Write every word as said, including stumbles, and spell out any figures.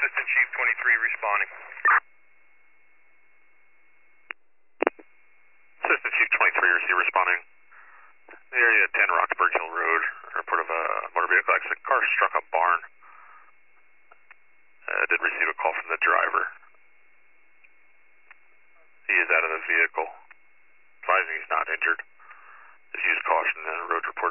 Assistant Chief twenty-three responding. Assistant Chief twenty-three, receive responding. The area at ten Roxburgh Hill Road, report of a motor vehicle accident. Car struck a barn. Uh, did receive a call from the driver. He is out of the vehicle. Advising he's not injured. Just use caution and a road report